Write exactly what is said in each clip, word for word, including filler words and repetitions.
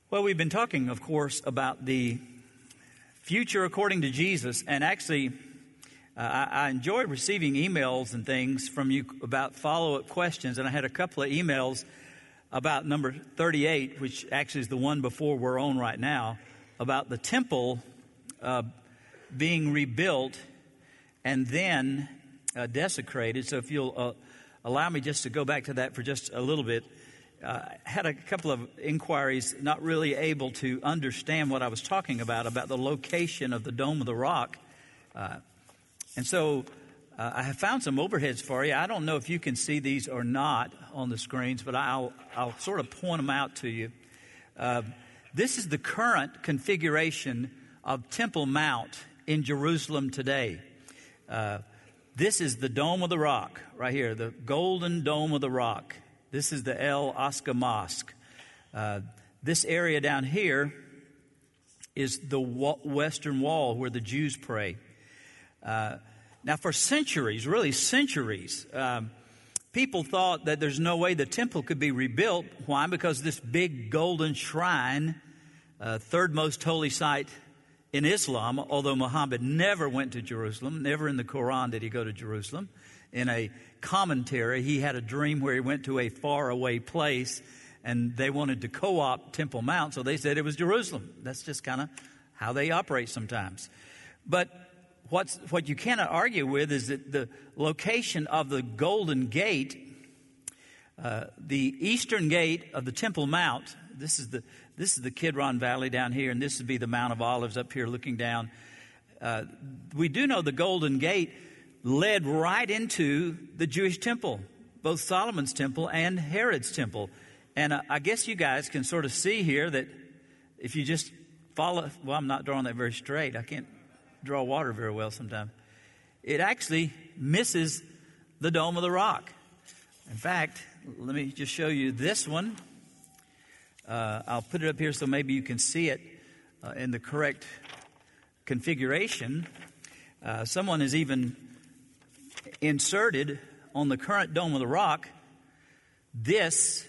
Well, we've been talking, of course, about the future according to Jesus, and actually, uh, I, I enjoy receiving emails and things from you about follow-up questions, and I had a couple of emails about number thirty-eight, which actually is the one before we're on right now, about the temple uh, being rebuilt and then uh, desecrated. So if you'll uh, allow me just to go back to that for just a little bit. Uh, had a couple of inquiries, not really able to understand what I was talking about, about the location of the Dome of the Rock. Uh, and so uh, I have found some overheads for you. I don't know if you can see these or not on the screens, but I'll, I'll sort of point them out to you. Uh, this is the current configuration of Temple Mount in Jerusalem today. Uh, this is the Dome of the Rock right here, the Golden Dome of the Rock. This is the El Aqsa Mosque. Uh, this area down here is the wa- western wall where the Jews pray. Uh, now, for centuries, really centuries, um, people thought that there's no way the temple could be rebuilt. Why? Because this big golden shrine, uh, third most holy site in Islam, although Muhammad never went to Jerusalem, never in the Quran did he go to Jerusalem. In a commentary, he had a dream where he went to a faraway place and they wanted to co-opt Temple Mount, so they said it was Jerusalem. That's just kind of how they operate sometimes. But what's, what you cannot argue with is that the location of the Golden Gate, uh, the eastern gate of the Temple Mount, this is the this is the Kidron Valley down here, and this would be the Mount of Olives up here looking down. Uh, we do know the Golden Gate led right into the Jewish temple, both Solomon's temple and Herod's temple. And uh, I guess you guys can sort of see here that if you just follow, well, I'm not drawing that very straight. I can't draw water very well sometimes. It actually misses the Dome of the Rock. In fact, let me just show you this one. Uh, I'll put it up here so maybe you can see it uh, in the correct configuration. Uh, someone has even inserted on the current Dome of the Rock this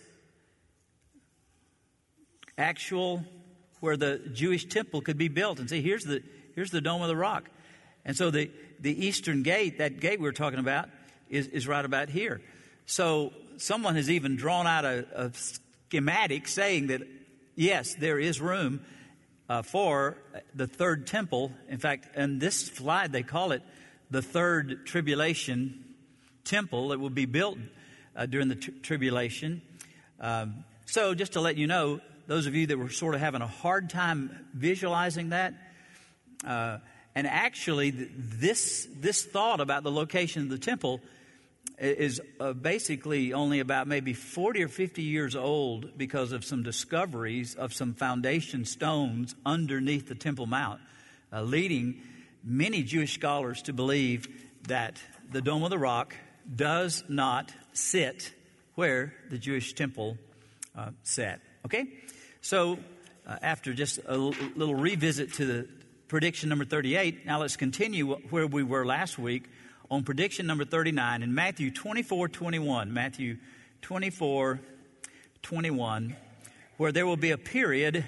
actual where the Jewish temple could be built. And see, here's the here's the Dome of the Rock. And so the, the eastern gate, that gate we were talking about, is, is right about here. So someone has even drawn out a, a schematic saying that, yes, there is room uh, for the third temple. In fact, in this slide, they call it the third tribulation temple that will be built uh, during the t- tribulation. Um, so just to let you know, those of you that were sort of having a hard time visualizing that, uh, and actually th- this this thought about the location of the temple is uh, basically only about maybe forty or fifty years old because of some discoveries of some foundation stones underneath the Temple Mount, uh, leading many Jewish scholars to believe that the Dome of the Rock does not sit where the Jewish temple uh, sat. Okay? So uh, after just a l- little revisit to the prediction number thirty-eight, now let's continue where we were last week on prediction number thirty-nine in Matthew twenty-four twenty-one. Matthew twenty-four twenty-one, where there will be a period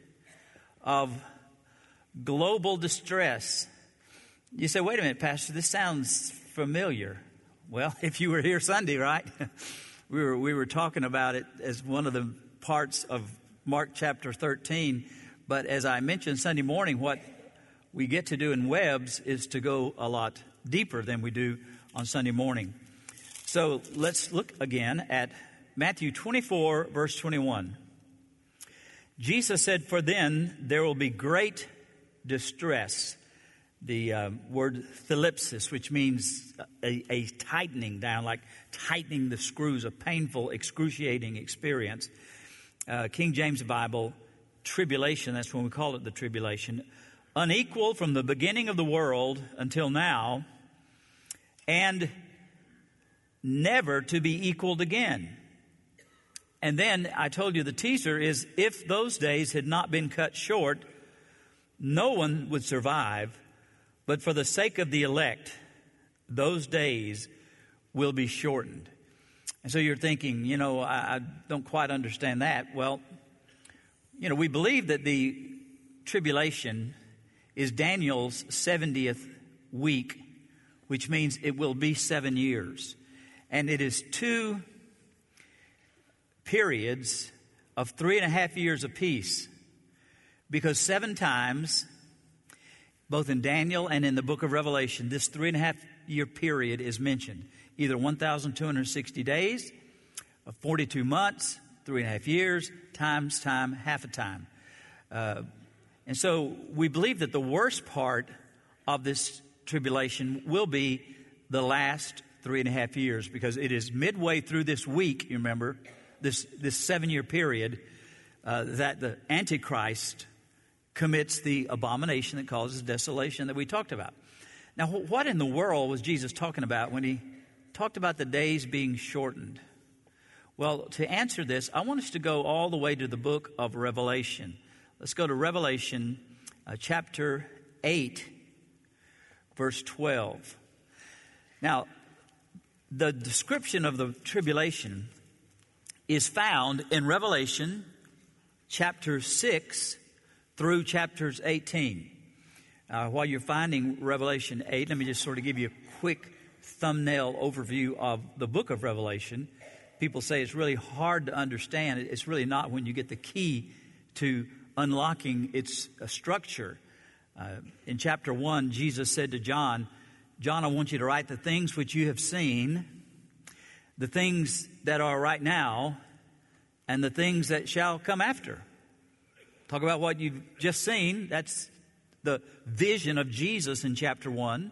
of global distress. You say, wait a minute, Pastor, this sounds familiar. Well, if you were here Sunday, right? we were we were talking about it as one of the parts of Mark chapter thirteen. But as I mentioned Sunday morning, what we get to do in Webb's is to go a lot deeper than we do on Sunday morning. So let's look again at Matthew twenty-four, verse twenty-one. Jesus said, "For then there will be great distress." The uh, word thlipsis, which means a, a tightening down, like tightening the screws, a painful, excruciating experience. Uh, King James Bible, tribulation, that's when we call it the tribulation. Unequal from the beginning of the world until now, and never to be equaled again. And then I told you the teaser is, if those days had not been cut short, no one would survive. But for the sake of the elect, those days will be shortened. And so you're thinking, you know, I, I don't quite understand that. Well, You know, we believe that the tribulation is Daniel's seventieth week, which means it will be seven years. And it is two periods of three and a half years apiece, because seven times, both in Daniel and in the book of Revelation, this three and a half year period is mentioned. Either one thousand two hundred sixty days, forty-two months, three and a half years, times time, half a time. Uh, and so we believe that the worst part of this tribulation will be the last three and a half years, because it is midway through this week, you remember, this, this seven-year period, uh, that the Antichrist commits the abomination that causes desolation that we talked about. Now, what in the world was Jesus talking about when he talked about the days being shortened? Well, to answer this, I want us to go all the way to the book of Revelation. Let's go to Revelation uh, chapter eight, verse twelve. Now, the description of the tribulation is found in Revelation chapter six through chapters eighteen. Uh, while you're finding Revelation eight, let me just sort of give you a quick thumbnail overview of the book of Revelation. People say it's really hard to understand. It's really not when you get the key to unlocking its uh, structure. Uh, in chapter one, Jesus said to John, John, I want you to write the things which you have seen, the things that are right now, and the things that shall come after. Talk about what you've just seen. That's the vision of Jesus in chapter one.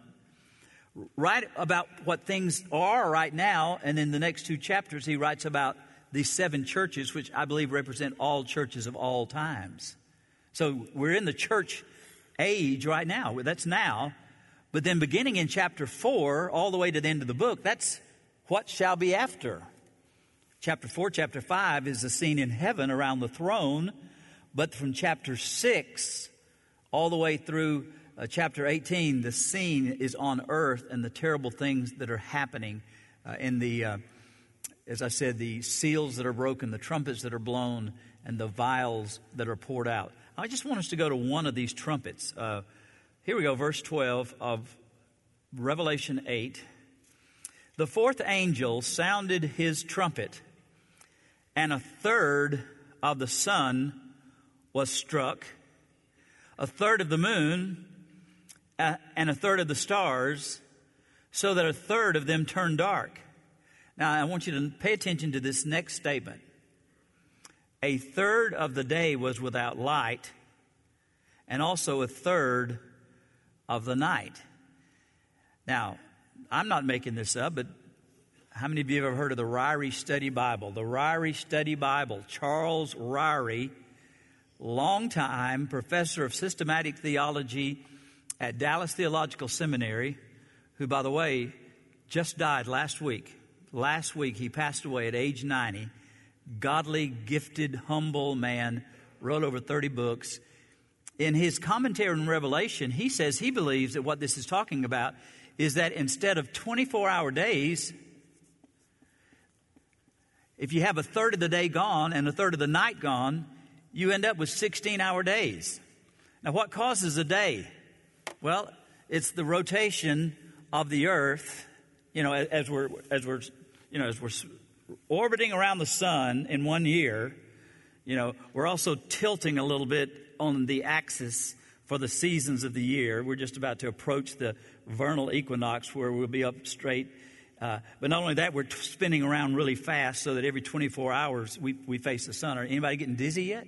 Write about what things are right now, and in the next two chapters, he writes about these seven churches, which I believe represent all churches of all times. So we're in the church age right now. That's now. But then beginning in chapter four, all the way to the end of the book, that's what shall be after. Chapter four, chapter five is the scene in heaven around the throne. But from chapter six all the way through uh, chapter eighteen, the scene is on earth and the terrible things that are happening uh, in the, uh, as I said, the seals that are broken, the trumpets that are blown, and the vials that are poured out. I just want us to go to one of these trumpets. Uh, here we go, verse twelve of Revelation eight. The fourth angel sounded his trumpet, and a third of the sun was struck, a third of the moon, uh, and a third of the stars, so that a third of them turned dark. Now, I want you to pay attention to this next statement. A third of the day was without light, and also a third of the night. Now, I'm not making this up, but how many of you have ever heard of the Ryrie Study Bible? The Ryrie Study Bible. Charles Ryrie, longtime professor of systematic theology at Dallas Theological Seminary, who, by the way, just died last week. Last week, he passed away at age ninety. Godly, gifted, humble man, wrote over thirty books. In his commentary on Revelation, he says he believes that what this is talking about is that instead of twenty-four hour days, if you have a third of the day gone and a third of the night gone, you end up with sixteen hour days. Now, what causes a day? Well, it's the rotation of the earth, you know, as we're, as we're, you know, as we're orbiting around the sun in one year. You know, we're also tilting a little bit on the axis for the seasons of the year. We're just about to approach the vernal equinox where we'll be up straight. Uh, but not only that, we're t- spinning around really fast so that every twenty-four hours we, we face the sun. Are anybody getting dizzy yet?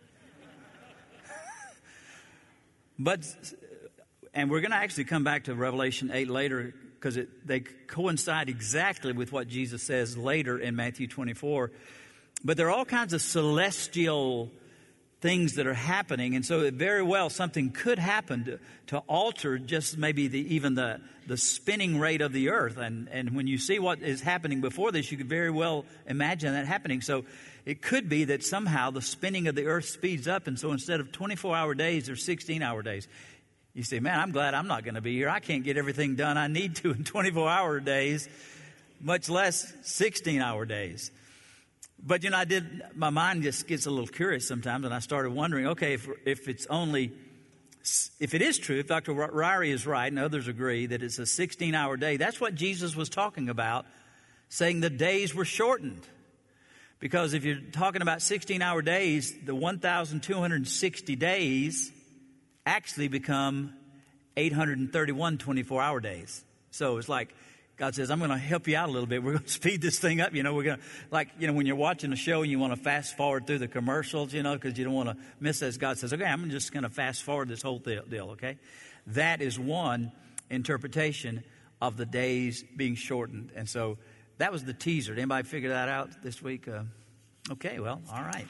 But, and we're going to actually come back to Revelation eight later because they coincide exactly with what Jesus says later in Matthew twenty-four. But there are all kinds of celestial things that are happening, and so very well something could happen to, to alter just maybe the, even the, the spinning rate of the earth. And, and when you see what is happening before this, you could very well imagine that happening. So it could be that somehow the spinning of the earth speeds up, and so instead of twenty-four hour days, there's sixteen hour days. You say, man, I'm glad I'm not going to be here. I can't get everything done I need to in twenty-four hour days, much less sixteen hour days. But, you know, I did, my mind just gets a little curious sometimes, and I started wondering, okay, if, if it's only, if it is true, if Doctor Ryrie is right, and others agree, that it's a sixteen-hour day, that's what Jesus was talking about, saying the days were shortened. Because if you're talking about sixteen-hour days, the one thousand two hundred sixty days actually become eight hundred thirty-one twenty-four-hour days. So it's like, God says, I'm going to help you out a little bit. We're going to speed this thing up. You know, we're going to, like, you know, when you're watching a show and you want to fast forward through the commercials, you know, because you don't want to miss this. God says, okay, I'm just going to fast forward this whole deal, okay? That is one interpretation of the days being shortened. And so that was the teaser. Did anybody figure that out this week? Uh, okay, well, all right.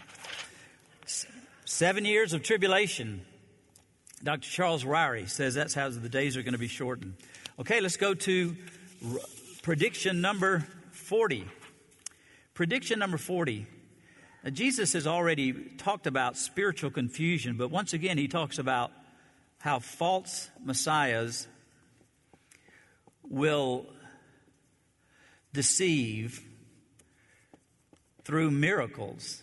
Seven years of tribulation. Doctor Charles Ryrie says that's how the days are going to be shortened. Okay, let's go to prediction number forty. Prediction number forty. Now, Jesus has already talked about spiritual confusion, but once again, he talks about how false messiahs will deceive through miracles.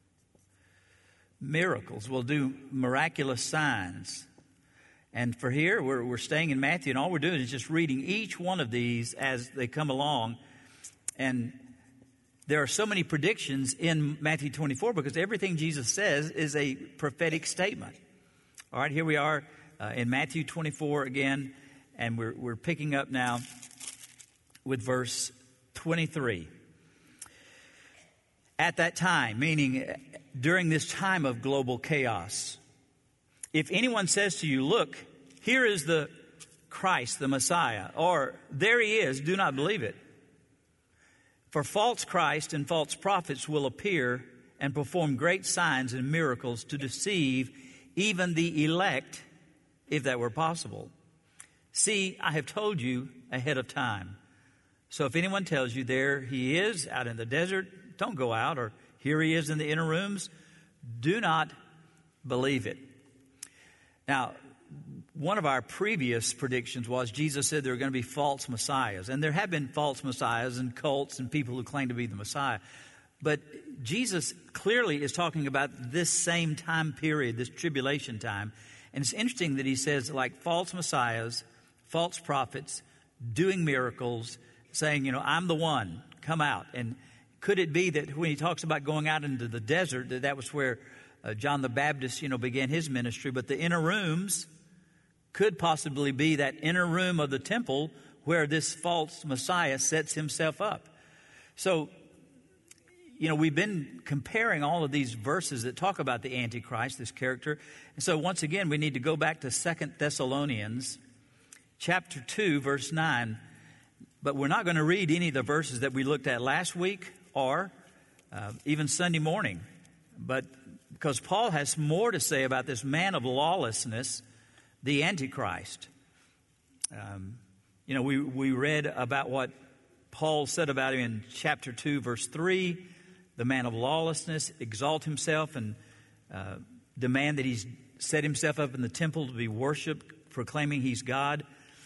Miracles will do miraculous signs. And for here, we're, we're staying in Matthew, and all we're doing is just reading each one of these as they come along. And there are so many predictions in Matthew twenty-four because everything Jesus says is a prophetic statement. All right, here we are uh, in Matthew twenty-four again, and we're, we're picking up now with verse twenty-three. At that time, meaning during this time of global chaos, if anyone says to you, look, here is the Christ, the Messiah, or there he is, do not believe it. For false Christ and false prophets will appear and perform great signs and miracles to deceive even the elect, if that were possible. See, I have told you ahead of time. So if anyone tells you there he is out in the desert, don't go out, or here he is in the inner rooms, do not believe it. Now, one of our previous predictions was Jesus said there are going to be false messiahs. And there have been false messiahs and cults and people who claim to be the Messiah. But Jesus clearly is talking about this same time period, this tribulation time. And it's interesting that he says, like, false messiahs, false prophets, doing miracles, saying, you know, I'm the one, come out. And could it be that when he talks about going out into the desert, that that was where uh, John the Baptist, you know, began his ministry? But the inner rooms could possibly be that inner room of the temple where this false Messiah sets himself up. So, you know, we've been comparing all of these verses that talk about the Antichrist, this character. And so once again, we need to go back to Second Thessalonians chapter two, verse nine. But we're not going to read any of the verses that we looked at last week or uh, even Sunday morning. But because Paul has more to say about this man of lawlessness, the Antichrist. Um, you know, we, we read about what Paul said about him in chapter two, verse three. The man of lawlessness exalt himself and uh, demand that he's set himself up in the temple to be worshipped, proclaiming he's God.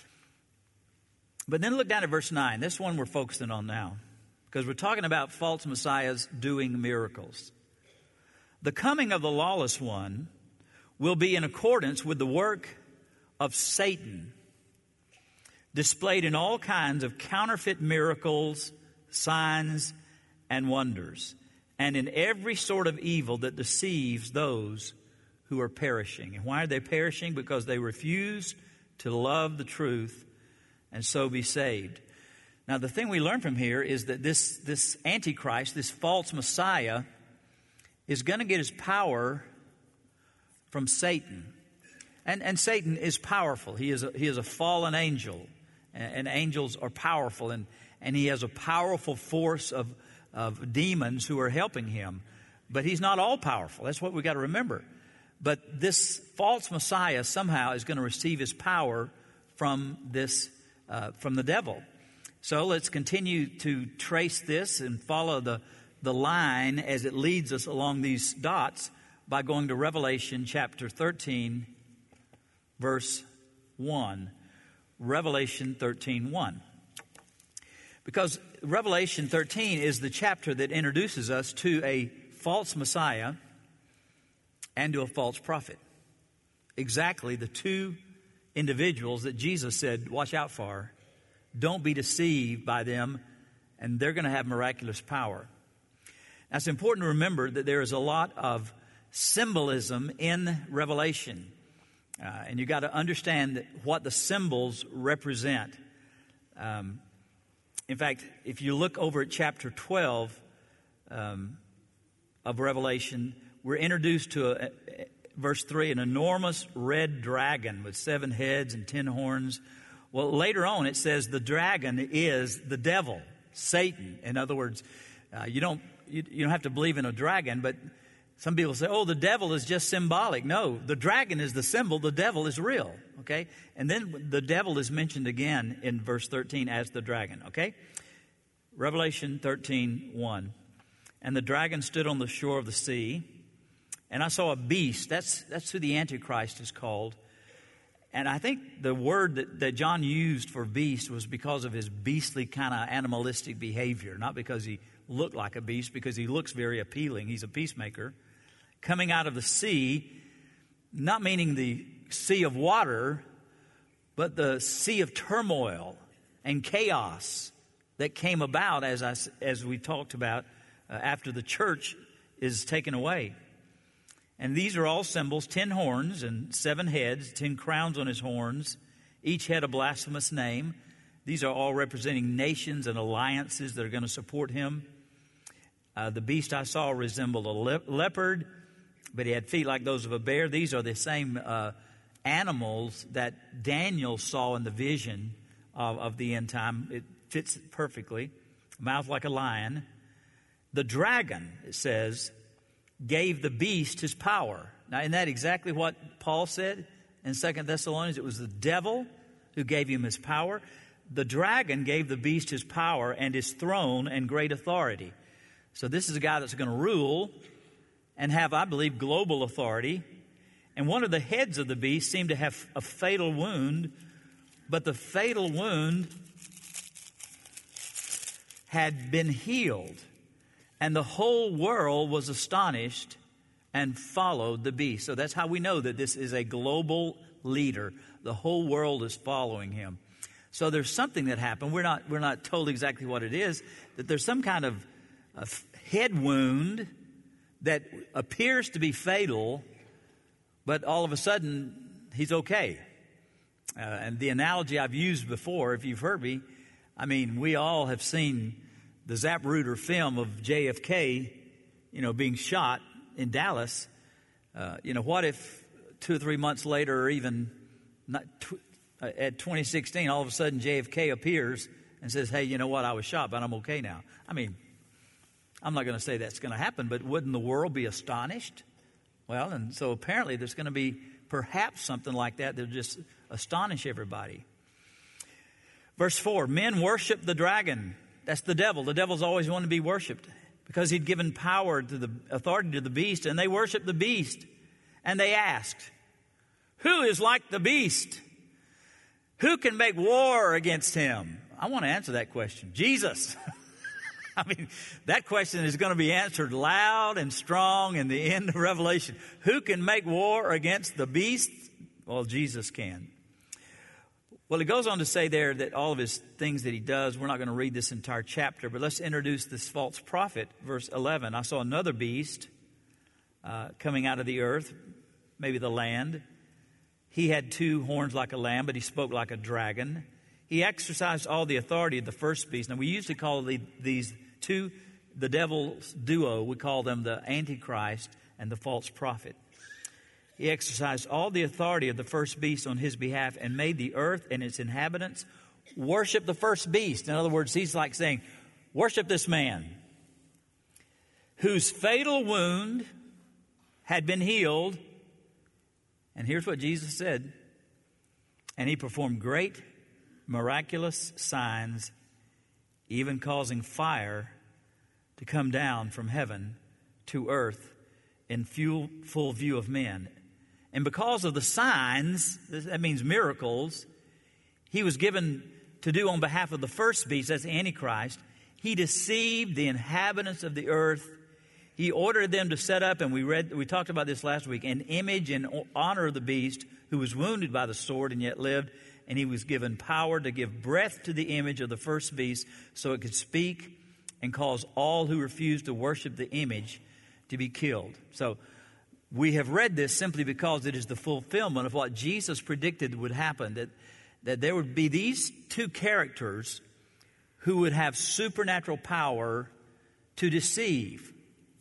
But then look down at verse nine. This one we're focusing on now, because we're talking about false messiahs doing miracles. The coming of the lawless one will be in accordance with the work of Satan, displayed in all kinds of counterfeit miracles, signs, and wonders, and in every sort of evil that deceives those who are perishing. And why are they perishing? Because they refuse to love the truth and so be saved. Now, the thing we learn from here is that this, this Antichrist, this false Messiah, is going to get his power from Satan. And, and Satan is powerful. He is a, he is a fallen angel. And, and angels are powerful. And, and he has a powerful force of, of demons who are helping him. But he's not all powerful. That's what we've got to remember. But this false Messiah somehow is going to receive his power from this, uh, from the devil. So let's continue to trace this and follow the, the line as it leads us along these dots by going to Revelation chapter thirteen, verse one. Revelation thirteen, one. Because Revelation thirteen is the chapter that introduces us to a false Messiah and to a false prophet. Exactly the two individuals that Jesus said, watch out for. Don't be deceived by them, and they're going to have miraculous power. Now, it's important to remember that there is a lot of symbolism in Revelation. Uh, and you've got to understand what the symbols represent. Um, in fact, if you look over at chapter twelve um, of Revelation, we're introduced to, a, a, verse three, an enormous red dragon with seven heads and ten horns. Well, later on it says the dragon is the devil, Satan. In other words, uh, you don't you, you don't have to believe in a dragon, but some people say, oh, the devil is just symbolic. No, the dragon is the symbol. The devil is real, okay? And then the devil is mentioned again in verse thirteen as the dragon, okay? Revelation thirteen one. And the dragon stood on the shore of the sea, and I saw a beast. That's, that's who the Antichrist is called. And I think the word that, that John used for beast was because of his beastly kind of animalistic behavior, not because he looked like a beast, because he looks very appealing. He's a peacemaker. Coming out of the sea, not meaning the sea of water, but the sea of turmoil and chaos that came about as I, as we talked about uh, after the church is taken away. And these are all symbols, ten horns and seven heads, ten crowns on his horns, each head a blasphemous name. These are all representing nations and alliances that are going to support him. Uh, the beast I saw resembled a le- leopard, but he had feet like those of a bear. These are the same uh, animals that Daniel saw in the vision of, of the end time. It fits perfectly. Mouth like a lion. The dragon, it says, gave the beast his power. Now, isn't that exactly what Paul said in Second Thessalonians? It was the devil who gave him his power. The dragon gave the beast his power and his throne and great authority. So this is a guy that's going to rule and have, I believe, global authority. And one of the heads of the beast seemed to have a fatal wound, but the fatal wound had been healed. And the whole world was astonished and followed the beast. So that's how we know that this is a global leader. The whole world is following him. So there's something that happened. We're not, we're not told exactly what it is, that there's some kind of a head wound that appears to be fatal, but all of a sudden he's okay. Uh, and the analogy I've used before, if you've heard me, I mean, we all have seen the Zapruder film of J F K, you know, being shot in Dallas. Uh, you know, what if two or three months later, or even not tw- uh, at twenty sixteen, all of a sudden J F K appears and says, hey, you know what, I was shot, but I'm okay now. I mean, I'm not going to say that's going to happen, but wouldn't the world be astonished? Well, and so apparently there's going to be perhaps something like that that'll just astonish everybody. Verse four, men worship the dragon. That's the devil. The devil's always wanted to be worshipped because he'd given power to the authority to the beast, and they worshiped the beast. And they asked, who is like the beast? Who can make war against him? I want to answer that question. Jesus. I mean, that question is going to be answered loud and strong in the end of Revelation. Who can make war against the beast? Well, Jesus can. Well, it goes on to say there that all of his things that he does, we're not going to read this entire chapter, but let's introduce this false prophet. Verse eleven, I saw another beast uh, coming out of the earth, maybe the land. He had two horns like a lamb, but he spoke like a dragon. He exercised all the authority of the first beast. Now, we usually call the, these two, the devil's duo, we call them the Antichrist and the false prophet. He exercised all the authority of the first beast on his behalf and made the earth and its inhabitants worship the first beast. In other words, he's like saying, worship this man whose fatal wound had been healed. And here's what Jesus said. And he performed great miraculous signs, even causing fire to come down from heaven to earth in full, full view of men. And because of the signs, that means miracles, he was given to do on behalf of the first beast, that's Antichrist, he deceived the inhabitants of the earth. He ordered them to set up, and we read, we talked about this last week, an image in honor of the beast who was wounded by the sword and yet lived. And he was given power to give breath to the image of the first beast so it could speak and cause all who refused to worship the image to be killed. So we have read this simply because it is the fulfillment of what Jesus predicted would happen, that, that there would be these two characters who would have supernatural power to deceive.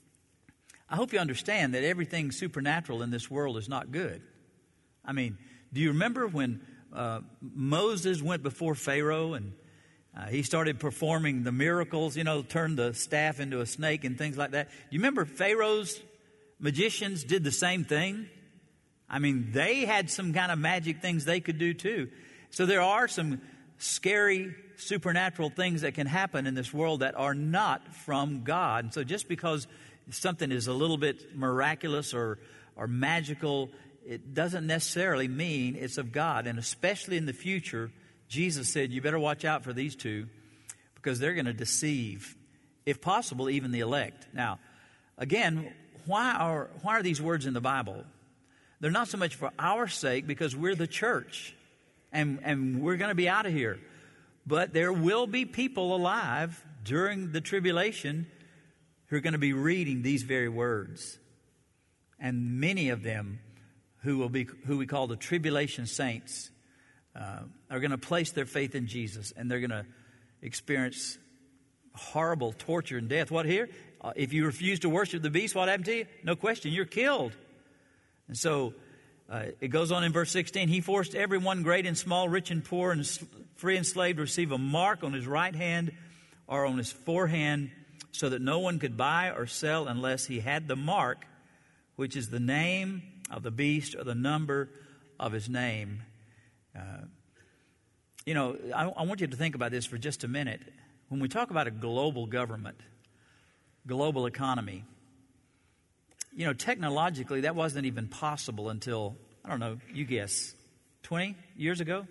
I hope you understand that everything supernatural in this world is not good. I mean, do you remember when uh, Moses went before Pharaoh and uh, he started performing the miracles, you know, turned the staff into a snake and things like that? Do you remember Pharaoh's magicians did the same thing? I mean, they had some kind of magic things they could do too. So there are some scary supernatural things that can happen in this world that are not from God. And so just because something is a little bit miraculous or, or magical, it doesn't necessarily mean it's of God. And especially in the future, Jesus said, you better watch out for these two because they're going to deceive, if possible, even the elect. Now, again, why are, why are these words in the Bible? They're not so much for our sake because we're the church and, and we're going to be out of here. But there will be people alive during the tribulation who are going to be reading these very words. And many of them who will be, who we call the tribulation saints, uh, are going to place their faith in Jesus, and they're going to experience horrible torture and death. What here? Uh, if you refuse to worship the beast, what happened to you? No question, you're killed. And so uh, it goes on in verse sixteen. He forced everyone, great and small, rich and poor, and free and slave, to receive a mark on his right hand or on his forehead, so that no one could buy or sell unless he had the mark, which is the name of the beast or the number of his name. Uh, you know, I, I want you to think about this for just a minute. When we talk about a global government, global economy, you know, technologically that wasn't even possible until, I don't know, you guess, twenty years ago?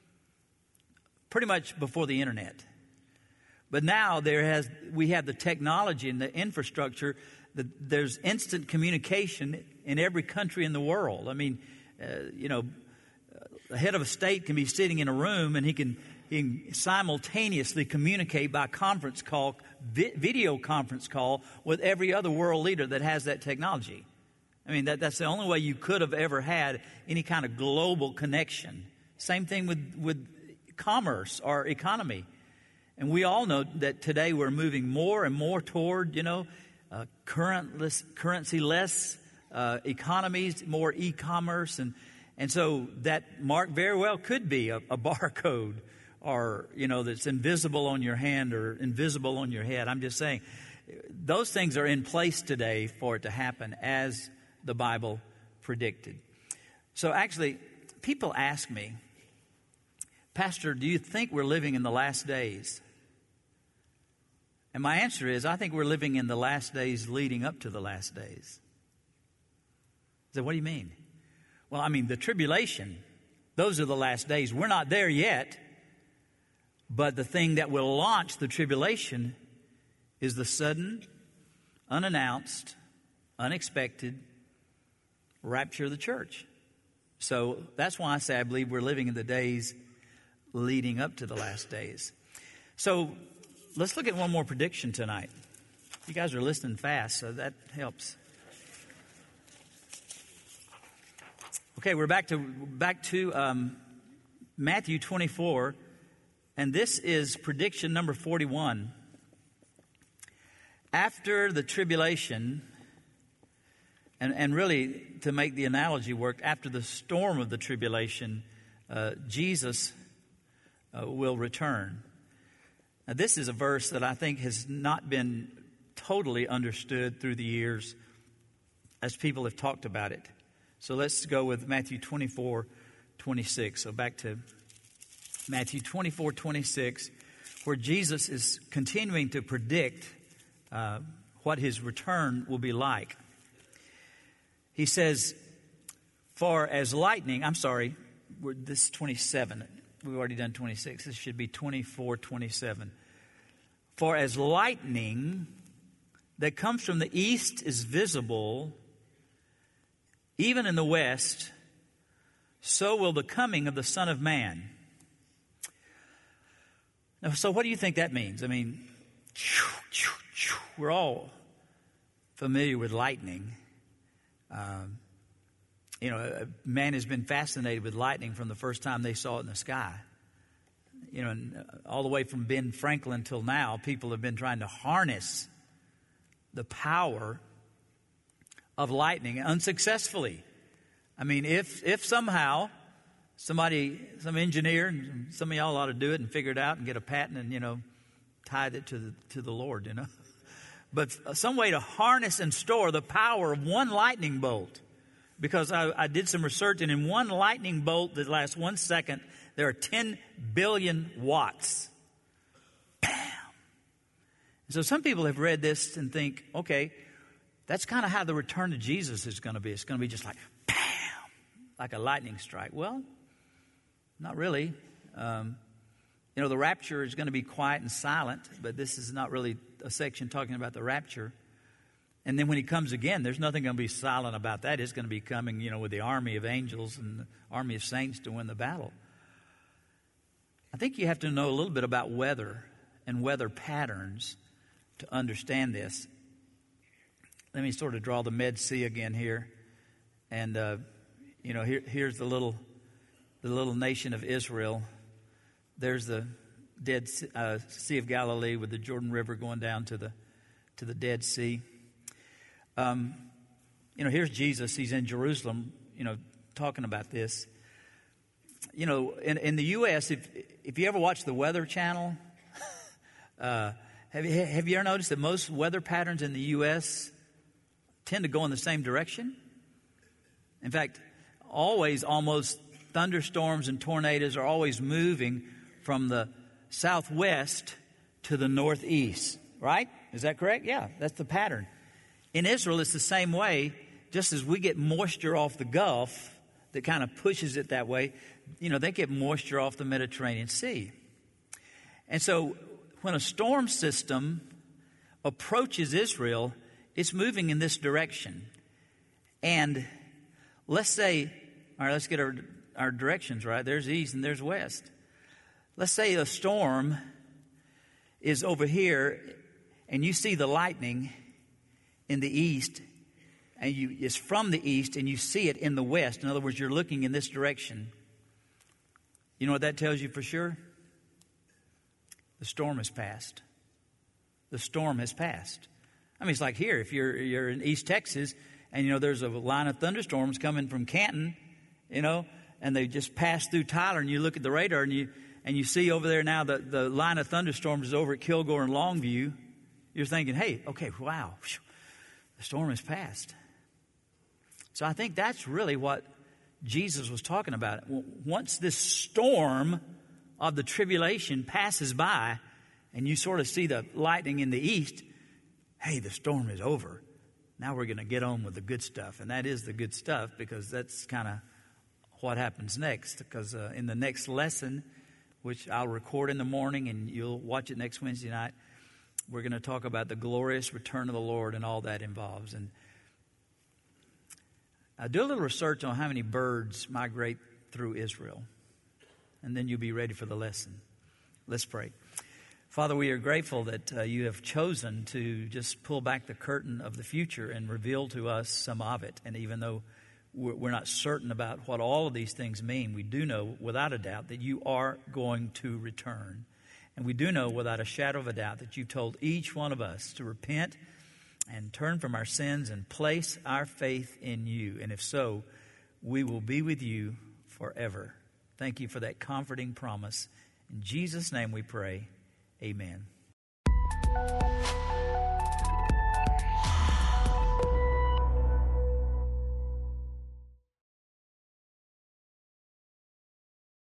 Pretty much before the internet. But now there has we have the technology and the infrastructure that there's instant communication in every country in the world. I mean, uh, you know, the head of a state can be sitting in a room and he can, he can simultaneously communicate by conference call, vi- video conference call with every other world leader that has that technology. I mean, that, that's the only way you could have ever had any kind of global connection. Same thing with, with commerce or economy. And we all know that today we're moving more and more toward, you know, uh, currentless, currency-less uh, economies, more e-commerce. And, and so that mark very well could be a, a barcode or, you know, that's invisible on your hand or invisible on your head. I'm just saying those things are in place today for it to happen as the Bible predicted. So actually, people ask me, Pastor, do you think we're living in the last days? And my answer is, I think we're living in the last days leading up to the last days. So what do you mean? Well, I mean, the tribulation, those are the last days. We're not there yet. But the thing that will launch the tribulation is the sudden, unannounced, unexpected rapture of the church. So that's why I say I believe we're living in the days leading up to the last days. So let's look at one more prediction tonight. You guys are listening fast, so that helps. Okay, we're back to back to um, Matthew twenty-four, and this is prediction number forty-one. After the tribulation, and, and really to make the analogy work, after the storm of the tribulation, uh, Jesus uh, will return. Now, this is a verse that I think has not been totally understood through the years as people have talked about it. So let's go with Matthew twenty-four, twenty-six. So back to Matthew twenty-four, twenty-six, where Jesus is continuing to predict uh, what his return will be like. He says, for as lightning, I'm sorry, we're, this is twenty-seven. we've already done twenty-six. This should be twenty-four, twenty-seven. For as lightning that comes from the east is visible, even in the west, so will the coming of the Son of Man. Now, so what do you think that means? I mean, we're all familiar with lightning. Um, you know, man has been fascinated with lightning from the first time they saw it in the sky. You know, and all the way from Ben Franklin till now, people have been trying to harness the power of lightning unsuccessfully. I mean, if if somehow somebody, some engineer, and some of y'all ought to do it and figure it out and get a patent and, you know, tithe it to the, to the Lord, you know. But some way to harness and store the power of one lightning bolt. Because I, I did some research, and in one lightning bolt that lasts one second, there are ten billion watts. Bam! So some people have read this and think, okay, that's kind of how the return of Jesus is going to be. It's going to be just like, bam, like a lightning strike. Well, not really. Um, you know, the rapture is going to be quiet and silent, but this is not really a section talking about the rapture. And then when he comes again, there's nothing going to be silent about that. It's going to be coming, you know, with the army of angels and the army of saints to win the battle. I think you have to know a little bit about weather and weather patterns to understand this. Let me sort of draw the Med Sea again here. And, uh, you know, here, here's the little, the little nation of Israel. There's the Dead uh, Sea of Galilee with the Jordan River going down to the, to the Dead Sea. Um, you know, here's Jesus. He's in Jerusalem, you know, talking about this. You know, in, in the U S, if if you ever watch the Weather Channel, uh, have you have you ever noticed that most weather patterns in the U S tend to go in the same direction? In fact, always almost thunderstorms and tornadoes are always moving from the southwest to the northeast, right? Is that correct? Yeah, that's the pattern. In Israel, it's the same way. Just as we get moisture off the Gulf that kind of pushes it that way, you know, they get moisture off the Mediterranean Sea. And so when a storm system approaches Israel, it's moving in this direction. And let's say, all right, let's get our, our directions right. There's east and there's west. Let's say a storm is over here and you see the lightning in the east, and you it's from the east, and you see it in the west. In other words, you're looking in this direction. You know what that tells you for sure? The storm has passed. The storm has passed. I mean, it's like here, if you're you're in East Texas, and you know there's a line of thunderstorms coming from Canton, you know, and they just pass through Tyler, and you look at the radar, and you and you see over there now that the line of thunderstorms is over at Kilgore and Longview. You're thinking, hey, okay, wow. The storm has passed. So I think that's really what Jesus was talking about. Once this storm of the tribulation passes by and you sort of see the lightning in the east, hey, the storm is over. Now we're going to get on with the good stuff. And that is the good stuff, because that's kind of what happens next. Because uh, in the next lesson, which I'll record in the morning and you'll watch it next Wednesday night, we're going to talk about the glorious return of the Lord and all that involves. And I do a little research on how many birds migrate through Israel. And then you'll be ready for the lesson. Let's pray. Father, we are grateful that uh, you have chosen to just pull back the curtain of the future and reveal to us some of it. And even though we're, we're not certain about what all of these things mean, we do know without a doubt that you are going to return. And we do know without a shadow of a doubt that you've told each one of us to repent and turn from our sins and place our faith in you. And if so, we will be with you forever. Thank you for that comforting promise. In Jesus' name we pray. Amen.